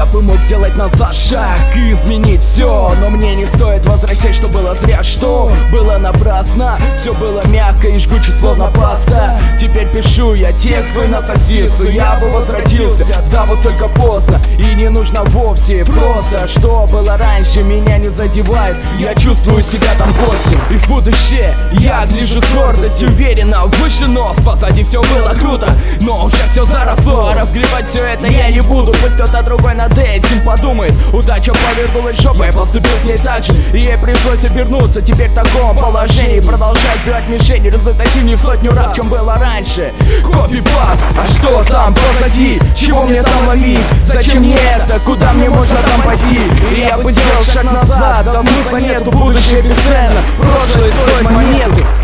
бы мог сделать назад шаг и изменить все, но мне не стоит возвращать, что было зря, что было напрасно. Все было мягко и жгуче, словно паста. Теперь пишу я текст свой на сосису. Я бы возвратился, да вот только поздно. И не нужно вовсе, просто что было раньше меня не задевает. Я чувствую себя там гостем, и в будущее я гляжу с гордостью, уверенно выше нос. Позади все было круто, но уже все заросло. Разгребать все это я не буду, пусть кто-то другой над этим подумает. Удача повернулась жопой, я поступил с ней так же, и ей пришлось обернуться теперь в таком положении. Продолжать бивать мишени, результативнее в сотню раз, чем было раньше. Копипаст, а что там позади? Чего мне там ловить? Зачем мне это? Куда мне можно там пойти? И я бы сделал шаг назад, да смысла нету, будущее бесценно. Прошлое стоит монету.